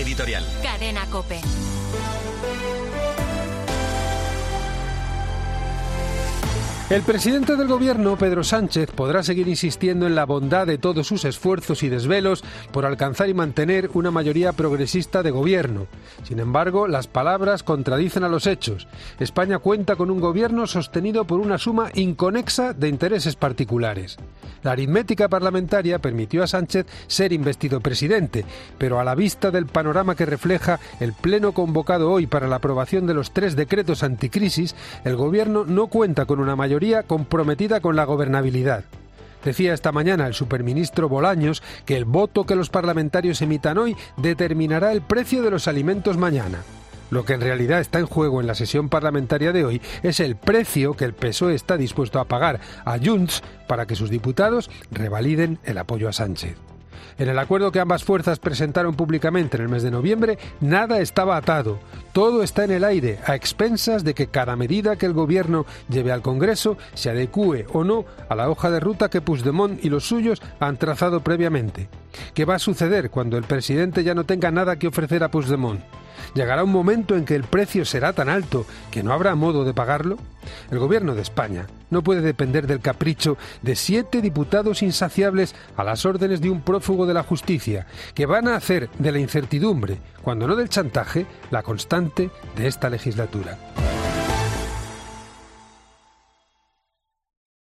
editorial. Cadena COPE. El presidente del gobierno, Pedro Sánchez, podrá seguir insistiendo en la bondad de todos sus esfuerzos y desvelos por alcanzar y mantener una mayoría progresista de gobierno. Sin embargo, las palabras contradicen a los hechos. España cuenta con un gobierno sostenido por una suma inconexa de intereses particulares. La aritmética parlamentaria permitió a Sánchez ser investido presidente, pero a la vista del panorama que refleja el pleno convocado hoy para la aprobación de los 3 decretos anticrisis, el gobierno no cuenta con una mayoría comprometida con la gobernabilidad. Decía esta mañana el superministro Bolaños que el voto que los parlamentarios emitan hoy determinará el precio de los alimentos mañana. Lo que en realidad está en juego en la sesión parlamentaria de hoy es el precio que el PSOE está dispuesto a pagar a Junts para que sus diputados revaliden el apoyo a Sánchez. En el acuerdo que ambas fuerzas presentaron públicamente en el mes de noviembre, nada estaba atado. Todo está en el aire, a expensas de que cada medida que el gobierno lleve al Congreso se adecúe o no a la hoja de ruta que Puigdemont y los suyos han trazado previamente. ¿Qué va a suceder cuando el presidente ya no tenga nada que ofrecer a Puigdemont? ¿Llegará un momento en que el precio será tan alto que no habrá modo de pagarlo? El gobierno de España no puede depender del capricho de 7 diputados insaciables a las órdenes de un prófugo de la justicia, que van a hacer de la incertidumbre, cuando no del chantaje, la constante de esta legislatura.